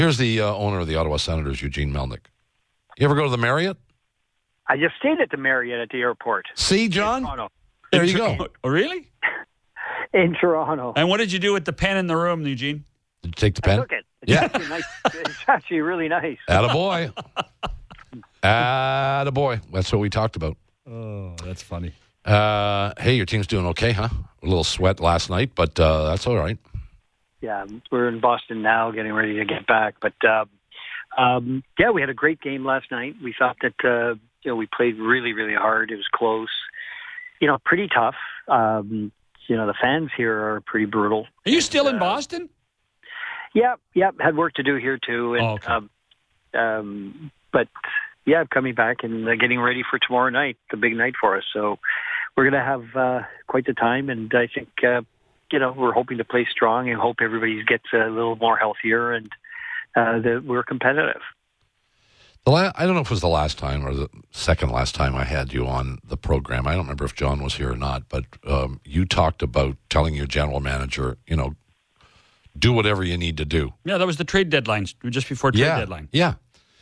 Here's the owner of the Ottawa Senators, Eugene Melnyk. You ever go to the Marriott? I just stayed at the Marriott at the airport. See, John? There you go. Oh, really? In Toronto. And what did you do with the pen in the room, Eugene? Did you take the pen? I took it. It's actually nice. It's actually really nice. Attaboy. Attaboy. That's what we talked about. Oh, that's funny. Hey, your team's doing okay, huh? A little sweat last night, but that's all right. Yeah, we're in Boston now, getting ready to get back. But, we had a great game last night. We thought that, we played really, really hard. It was close. Pretty tough. The fans here are pretty brutal. Are you still in Boston? Yeah. Had work to do here, too. And, I'm coming back and getting ready for tomorrow night, the big night for us. So we're going to have quite the time. And I think, we're hoping to play strong and hope everybody gets a little more healthier and that we're competitive. I don't know if it was the last time or the second last time I had you on the program. I don't remember if John was here or not, but you talked about telling your general manager, do whatever you need to do. Yeah, that was the trade deadline, just before trade deadline. Yeah.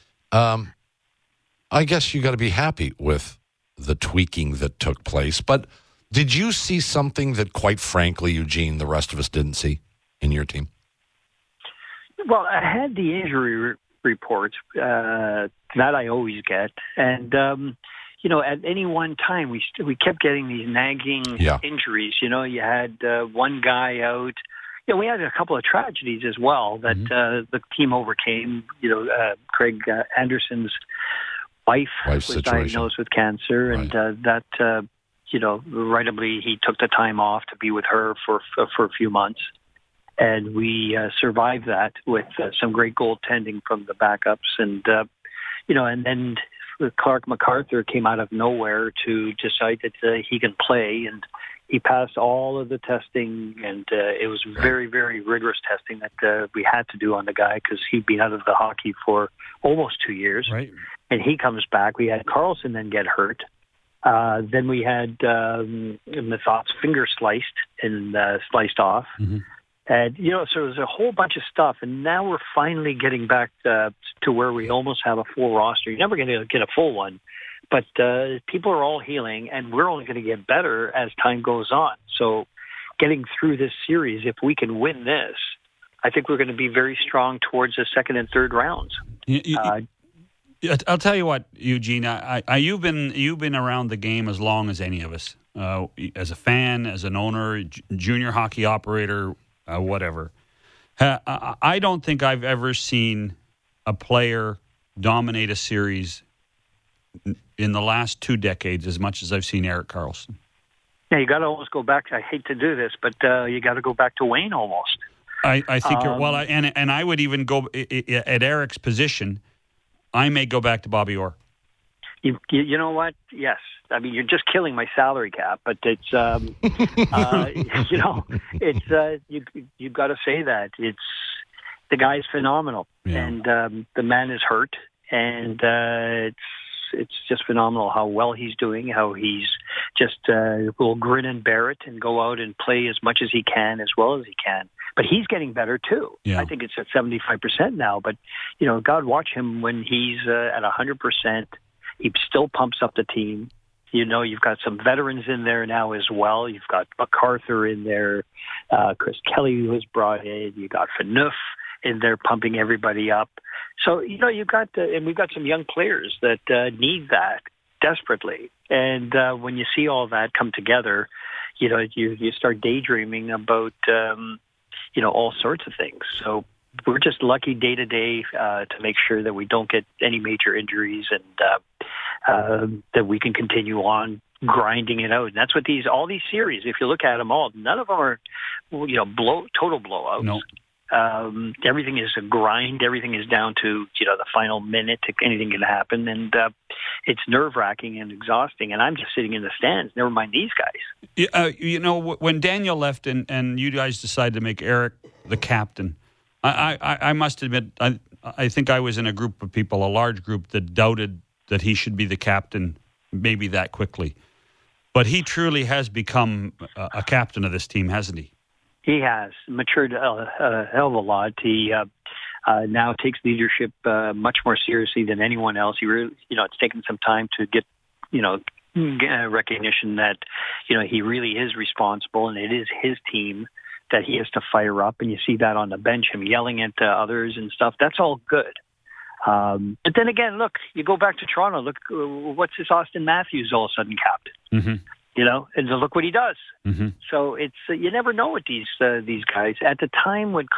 I guess you got to be happy with the tweaking that took place. But did you see something that, quite frankly, Eugene, the rest of us didn't see in your team? Well, I had the injury reports that I always get. And, at any one time, we kept getting these nagging injuries. You had one guy out. We had a couple of tragedies as well that the team overcame. Craig Anderson's wife was diagnosed with cancer, and that, rightably, he took the time off to be with her for a few months. And we survived that with some great goaltending from the backups. And, and then Clark MacArthur came out of nowhere to decide that he can play. And he passed all of the testing. And it was very, very rigorous testing that we had to do on the guy because he'd been out of the hockey for almost 2 years. Right. And he comes back. We had Carlson then get hurt. Then we had Mathot's finger sliced and sliced off. Mm-hmm. And, so there's a whole bunch of stuff. And now we're finally getting back to where we almost have a full roster. You're never going to get a full one. But people are all healing, and we're only going to get better as time goes on. So getting through this series, if we can win this, I think we're going to be very strong towards the second and third rounds. I'll tell you what, Eugene, you've been around the game as long as any of us, as a fan, as an owner, junior hockey operator, whatever. I don't think I've ever seen a player dominate a series in the last 2 decades as much as I've seen Erik Karlsson. Yeah, you got to almost go back. I hate to do this, but you got to go back to Wayne almost. I think you're well, and I would even go at Eric's position. I may go back to Bobby Orr. You know what? Yes. I mean, you're just killing my salary cap, but it's you've got to say that the guy's phenomenal, and the man is hurt, and it's just phenomenal how well he's doing, how he's just will grin and bear it and go out and play as much as he can, as well as he can. But he's getting better, too. Yeah. I think it's at 75% now. But, God, watch him when he's at 100%. He still pumps up the team. You've got some veterans in there now as well. You've got MacArthur in there. Chris Kelly was brought in. You got Phaneuf in there pumping everybody up. So, you've got and we've got some young players that need that desperately. And when you see all that come together, you start daydreaming about all sorts of things. So we're just lucky day to day to make sure that we don't get any major injuries and that we can continue on grinding it out. And that's what all these series, if you look at them all, none of them are, total blowouts. No. Everything is a grind. Everything is down to, the final minute. Anything can happen. And it's nerve-wracking and exhausting. And I'm just sitting in the stands. Never mind these guys. When Daniel left and you guys decided to make Erik the captain, I must admit, I think I was in a group of people, a large group, that doubted that he should be the captain maybe that quickly. But he truly has become a captain of this team, hasn't he? He has matured a hell of a lot. He, now takes leadership much more seriously than anyone else. He really, it's taken some time to get, recognition that, he really is responsible and it is his team that he has to fire up. And you see that on the bench, him yelling at others and stuff. That's all good. But then again, look, you go back to Toronto, look, what's this Austin Matthews all of a sudden captain? Mm-hmm. And look what he does. Mm-hmm. So it's you never know with these guys. At the time when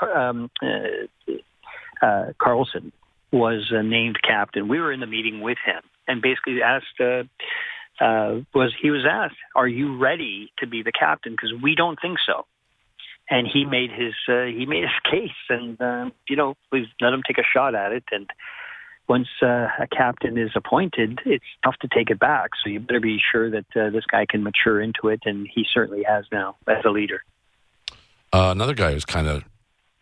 Carlson was named captain, we were in the meeting with him and basically asked, he was asked, "Are you ready to be the captain? Because we don't think so." And he made his case, and we let him take a shot at it. And once a captain is appointed, it's tough to take it back. So you better be sure that this guy can mature into it, and he certainly has now as a leader. Another guy who's kind of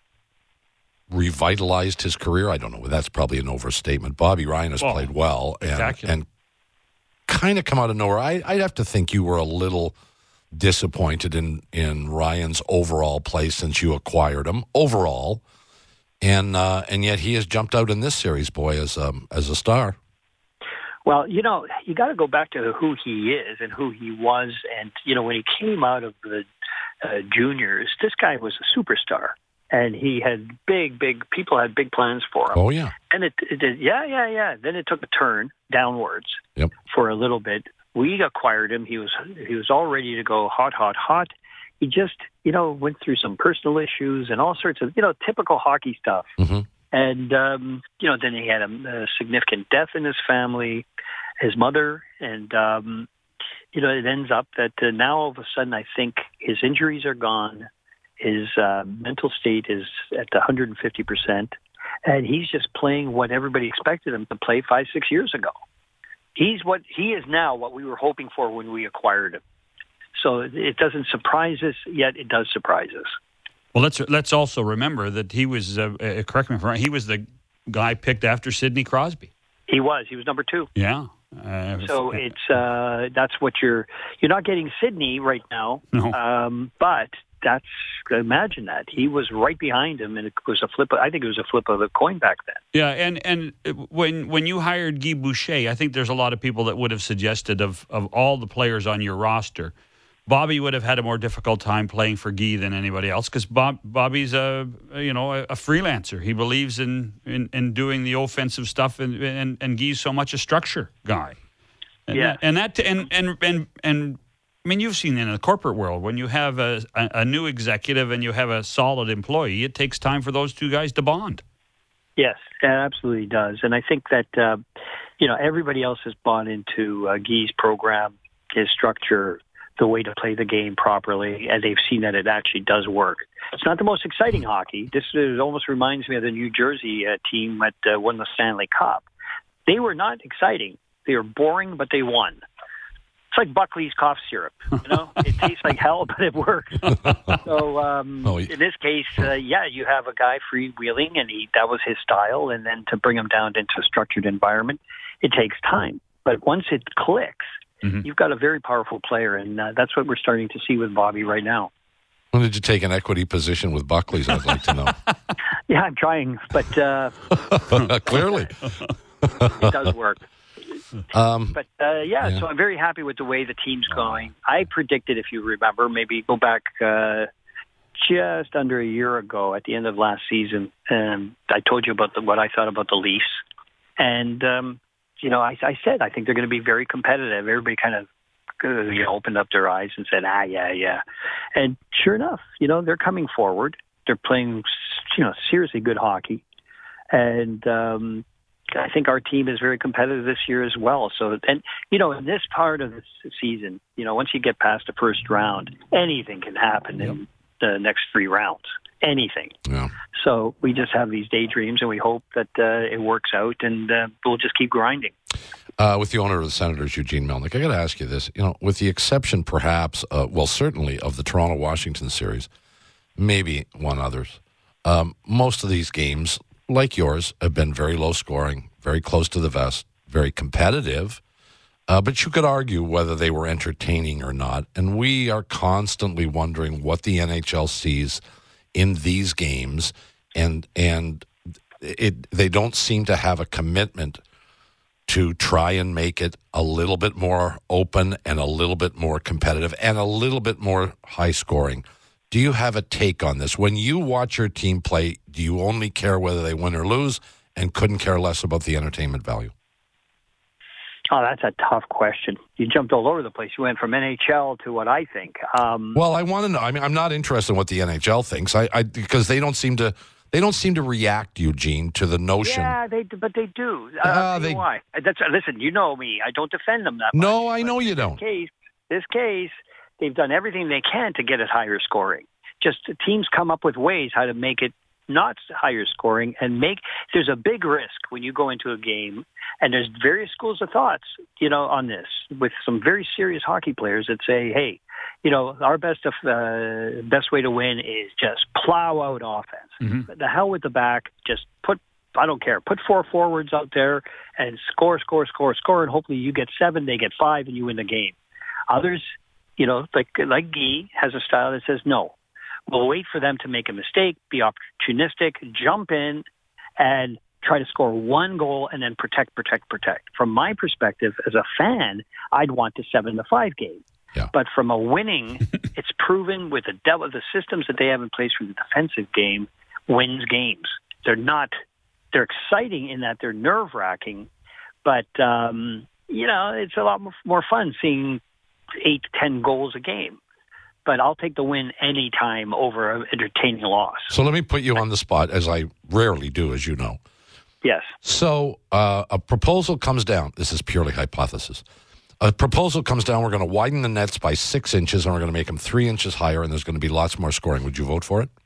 revitalized his career. I don't know. That's probably an overstatement. Bobby Ryan has played well and kind of come out of nowhere. I'd have to think you were a little disappointed in Ryan's overall play since you acquired him overall. And yet he has jumped out in this series, boy, as a star. Well, you got to go back to who he is and who he was. And, when he came out of the juniors, this guy was a superstar. And he had people had big plans for him. Oh, yeah. And it Then it took a turn downwards for a little bit. We acquired him. He was all ready to go hot. He just, went through some personal issues and all sorts of, typical hockey stuff. Mm-hmm. And, then he had a significant death in his family, his mother. And, it ends up that now all of a sudden I think his injuries are gone. His mental state is at 150%. And he's just playing what everybody expected him to play 5-6 years ago. He is now what we were hoping for when we acquired him. So it doesn't surprise us, yet it does surprise us. Well, let's also remember that he was, correct me if I'm wrong, he was the guy picked after Sidney Crosby. He was number 2. Yeah. So it's that's what you're not getting Sidney right now. No. But imagine that he was right behind him, and it was a flip. I think it was a flip of the coin back then. Yeah, and when you hired Guy Boucher, I think there's a lot of people that would have suggested of all the players on your roster, Bobby would have had a more difficult time playing for Guy than anybody else because Bobby's a freelancer. He believes in doing the offensive stuff, and Guy's so much a structure guy. And I mean, you've seen in the corporate world, when you have a new executive and you have a solid employee, it takes time for those two guys to bond. Yes, it absolutely does. And I think that, everybody else has bought into Guy's program, his structure, the way to play the game properly, and they've seen that it actually does work. It's not the most exciting hockey. This almost reminds me of the New Jersey team that won the Stanley Cup. They were not exciting. They were boring, but they won. It's like Buckley's cough syrup, It tastes like hell, but it works. So in this case, you have a guy freewheeling, and that was his style. And then to bring him down into a structured environment, it takes time. But once it clicks, you've got a very powerful player, and that's what we're starting to see with Bobby right now. When did you take an equity position with Buckley's, I'd like to know. Yeah, I'm trying, but clearly. It does work. So I'm very happy with the way the team's going. I predicted, if you remember, maybe go back just under a year ago at the end of last season, I told you about what I thought about the Leafs. And, I said I think they're going to be very competitive. Everybody kind of opened up their eyes and said, yeah. And sure enough, they're coming forward. They're playing, seriously good hockey. And I think our team is very competitive this year as well. So, and, in this part of the season, once you get past the first round, anything can happen in the next 3 rounds. Anything. Yeah. So we just have these daydreams, and we hope that it works out, and we'll just keep grinding. With the owner of the Senators, Eugene Melnyk, I got to ask you this. With the exception, perhaps, certainly of the Toronto-Washington series, maybe one others, most of these games, like yours, have been very low scoring, very close to the vest, very competitive. But you could argue whether they were entertaining or not. And we are constantly wondering what the NHL sees in these games. And they don't seem to have a commitment to try and make it a little bit more open and a little bit more competitive and a little bit more high scoring. Do you have a take on this? When you watch your team play, do you only care whether they win or lose and couldn't care less about the entertainment value? Oh, that's a tough question. You jumped all over the place. You went from NHL to what I think. Well, I want to know. I mean, I'm not interested in what the NHL thinks. Because they don't seem to react, Eugene, to the notion. Yeah, but they do. Why? Listen, you know me. I don't defend them that much. No, I know you don't. This case, they've done everything they can to get it higher scoring. Just teams come up with ways how to make it not higher scoring there's a big risk when you go into a game, and there's various schools of thoughts, on this, with some very serious hockey players that say, hey, our best way to win is just plow out offense. Mm-hmm. The hell with the back, just I don't care, put 4 forwards out there and score, and hopefully you get 7, they get 5, and you win the game. Others, like Guy has a style that says, no, we'll wait for them to make a mistake, be opportunistic, jump in, and try to score 1 goal and then protect. From my perspective, as a fan, I'd want the 7-5 game. Yeah. But from a winning, it's proven with the systems that they have in place for the defensive game wins games. They're exciting in that they're nerve-wracking, but, it's a lot more fun seeing 8 to 10 goals a game. But I'll take the win any time over an entertaining loss. So let me put you on the spot, as I rarely do, as you know. Yes. So a proposal comes down. This is purely hypothesis. A proposal comes down. We're going to widen the nets by 6 inches, and we're going to make them 3 inches higher, and there's going to be lots more scoring. Would you vote for it?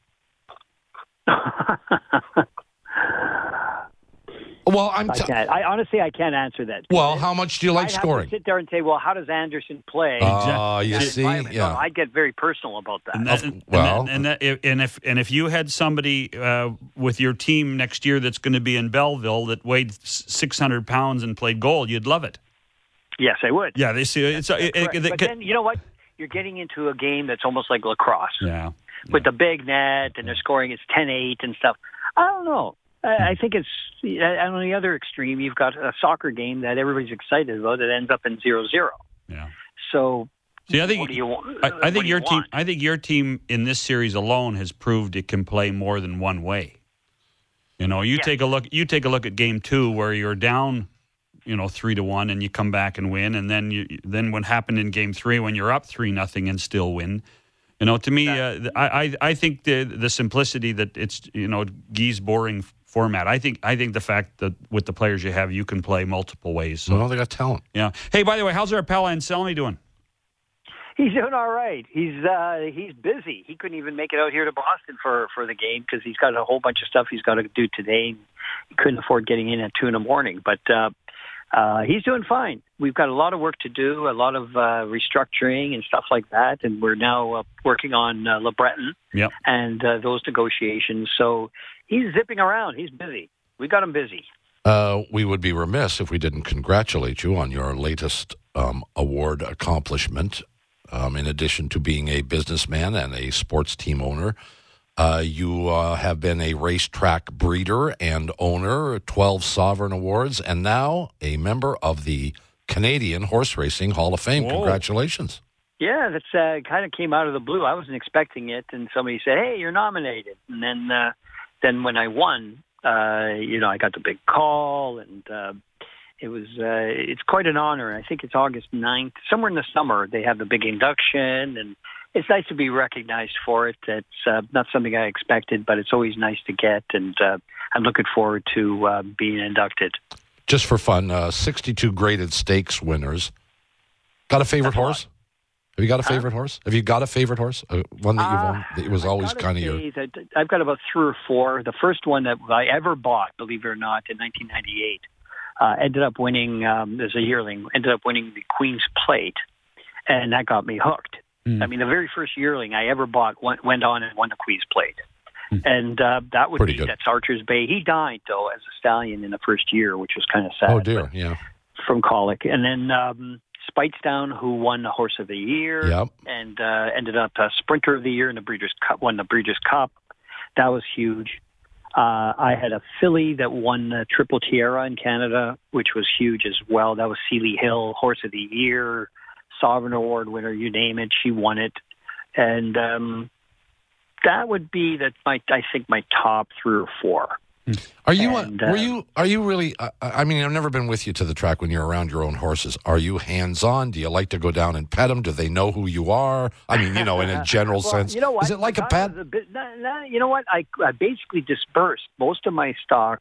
Well, I can't answer that. Well, how much do you like I'd scoring? have to sit there and say, well, how does Anderson play? You see, yeah. No, I get very personal about that. If you had somebody with your team next year that's going to be in Belleville that weighed 600 pounds and played goal, you'd love it. Yes, I would. Yeah, they see it. But then, you know what? You're getting into a game that's almost like lacrosse. Yeah. With the big net, and they're scoring, it's 10-8 and stuff. I don't know. I think it's on the other extreme. You've got a soccer game that everybody's excited about that ends up in 0-0. Yeah. So, see, I think what do you want? I think your team. I think your team in this series alone has proved it can play more than one way. You take a look. You take a look at Game 2 where you're down, 3-1, and you come back and win, and then what happened in Game 3 when you're up 3-0 and still win. To me, I think the simplicity that it's Guy's boring format. I think the fact that with the players you have, you can play multiple ways. So. Well, they got talent. Yeah. Hey, by the way, how's our pal Anselmi doing? He's doing all right. He's busy. He couldn't even make it out here to Boston for the game because he's got a whole bunch of stuff he's got to do today. He couldn't afford getting in at 2 a.m. But he's doing fine. We've got a lot of work to do, a lot of restructuring and stuff like that, and we're now working on LeBreton and those negotiations. So he's zipping around. He's busy. We got him busy. We would be remiss if we didn't congratulate you on your latest award accomplishment. In addition to being a businessman and a sports team owner, you have been a racetrack breeder and owner, 12 Sovereign Awards, and now a member of the Canadian Horse Racing Hall of Fame. Whoa. Yeah, Congratulations. that's kind of came out of the blue. I wasn't expecting it, and somebody said, hey, you're nominated. And then when I won, I got the big call, and it's quite an honor. I think it's August 9th. Somewhere in the summer, they have the big induction, and it's nice to be recognized for it. It's not something I expected, but it's always nice to get, and I'm looking forward to being inducted. Just for fun, 62 graded stakes winners. Got a favorite horse? Have you got a favorite horse? Have you got a favorite horse? One that you've owned? It was always kind of your... I've got about 3 or 4. The first one that I ever bought, believe it or not, in 1998, ended up winning, as a yearling, ended up winning the Queen's Plate, and that got me hooked. I mean, the very first yearling I ever bought went on and won the Queen's Plate. And that would Pretty be, good. that's Archer's Bay. He died, though, as a stallion in the first year, which was kind of sad. Oh, dear, yeah. From colic. And then Speightstown, who won the Horse of the Year and ended up Sprinter of the Year in the Breeders' Cup, won the Breeders' Cup. That was huge. I had a filly that won Triple Tierra in Canada, which was huge as well. That was Seeley Hill, Horse of the Year, Sovereign Award winner, you name it. She won it. And that would be I think my top 3 or 4. Are you? Are you really? I mean, I've never been with you to the track when you're around your own horses. Are you hands-on? Do you like to go down and pet them? Do they know who you are? I mean, in a general sense. You know what? Is it like a pet? You know what? I basically dispersed most of my stock.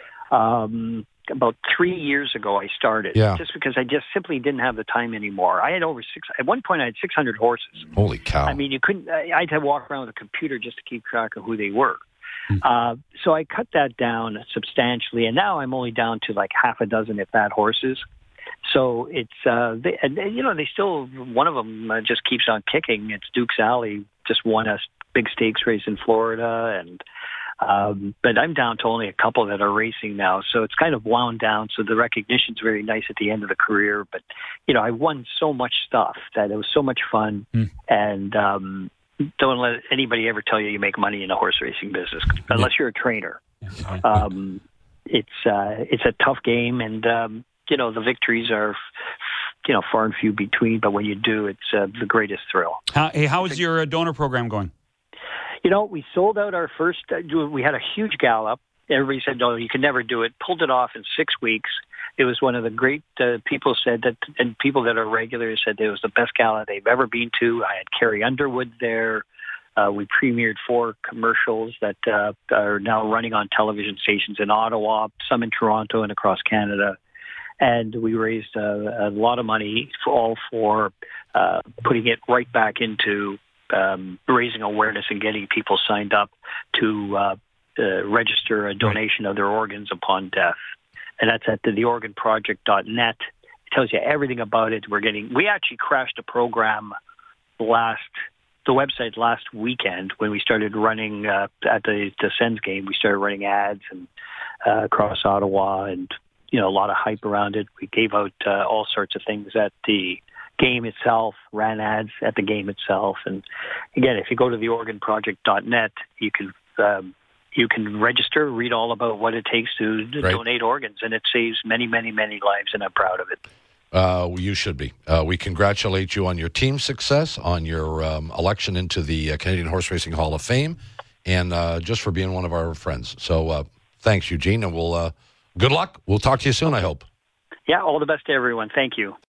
About 3 years ago, I started. Yeah. Just because I just simply didn't have the time anymore. I had at one point, I had 600 horses. Holy cow! I mean, you couldn't. I had to walk around with a computer just to keep track of who they were. So I cut that down substantially, and now I'm only down to like half a dozen, if that, horses. So it's they still, one of them just keeps on kicking. It's Duke's Alley, just won a big stakes race in Florida, and but I'm down to only a couple that are racing now. So it's kind of wound down. So the recognition's very nice at the end of the career. But I won so much stuff that it was so much fun, and don't let anybody ever tell you make money in the horse racing business unless you're a trainer. It's a tough game, and the victories are far and few between. But when you do, it's the greatest thrill. How is your donor program going? We sold out our first. We had a huge gallop. Everybody said, "No, you can never do it." Pulled it off in 6 weeks. It was one of the great people said that, and people that are regulars said it was the best gala they've ever been to. I had Carrie Underwood there. We premiered 4 commercials that are now running on television stations in Ottawa, some in Toronto and across Canada. And we raised a lot of money for putting it right back into raising awareness and getting people signed up to register a donation of their organs upon death. And that's at theorganproject.net. It tells you everything about it. We actually crashed a program the website last weekend when we started running at the Sens game. We started running ads and across Ottawa, and a lot of hype around it. We gave out all sorts of things at the game itself, ran ads at the game itself. And again, if you go to theorganproject.net, you can register, read all about what it takes to donate organs, and it saves many, many, many lives, and I'm proud of it. You should be. We congratulate you on your team success, on your election into the Canadian Horse Racing Hall of Fame, and just for being one of our friends. So thanks, Eugene, and good luck. We'll talk to you soon, I hope. Yeah, all the best to everyone. Thank you.